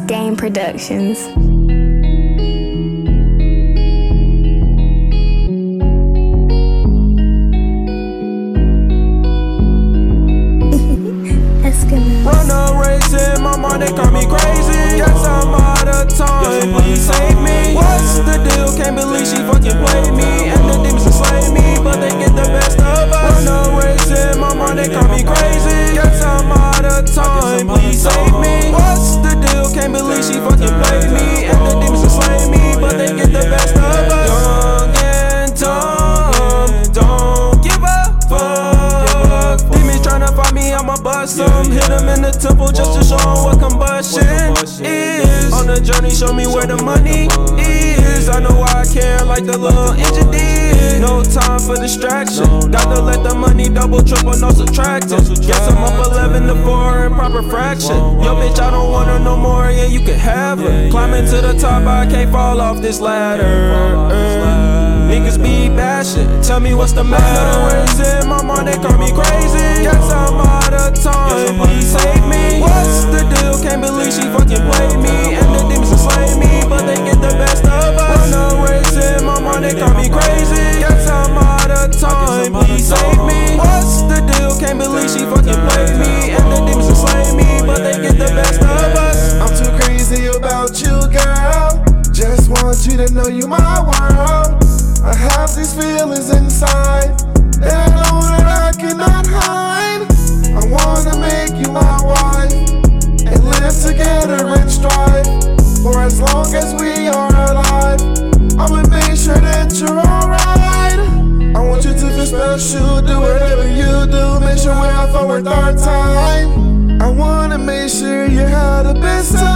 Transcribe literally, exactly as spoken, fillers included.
Game Productions. Run a race in my mind, they call me crazy. Guess I'm out of time, please save me. What's the deal? Can't believe she fucking played me. And the demons enslave me, but they get the best of us. Run a race in my mind, they call me crazy. Guess I'm out of time, please save me. What's the deal? Can't believe she fucking played me. And the demons enslave me, but they get the best of us. Young and dumb, don't give a fuck. Demons tryna find me, I'ma bust some. Hit them in the temple just to show them what combustion is. On the journey, show me where the money is. I know why I care like the little engine did. No time for distraction. Gotta let the money double, triple, no subtraction. Guess I'm up eleven to four in proper fraction. Yo, bitch, I don't want her no more, yeah, you can have her. Climbing to the top, I can't fall off this ladder. Niggas be bashing, tell me what's the matter. Raising my mind, they call me crazy. Guess I'm out of time, please save me. What's the deal? Can't believe she fucking played me. And the demons enslave me, but they get the best of us. Run a race in my mind, they call me crazy. Guess I'm out of time, please save me. What's the deal? Can't believe she fucking played me. And the demons enslave me, but they get the best of us. I'm too crazy about you, girl. Just want you to know you my world. I have these feelings inside, and I know that I cannot hide. I wanna make you my wife, and live together and strive. For as long as we are alive, I'ma make sure that you're alright. I want you to feel special, do whatever you do. Make sure we're out for worth our time. I wanna make sure you have the best time.